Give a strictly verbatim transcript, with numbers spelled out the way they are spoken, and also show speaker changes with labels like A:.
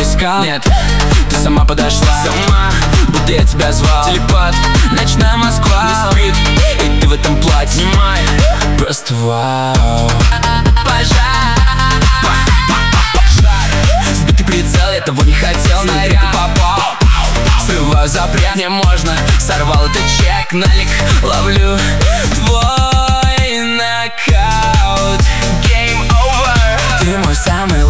A: искал. Нет, ты сама подошла, сама, будто я тебя звал. Телепат, ночная Москва, не спит, и ты в этом платье. Снимай, просто вау. Пожар, сбитый прицел, я того не хотел, на реку попал. Срываю запрет, не можно, сорвал этот чек, налик, ловлю твой нокаут. Game over. Ты мой самый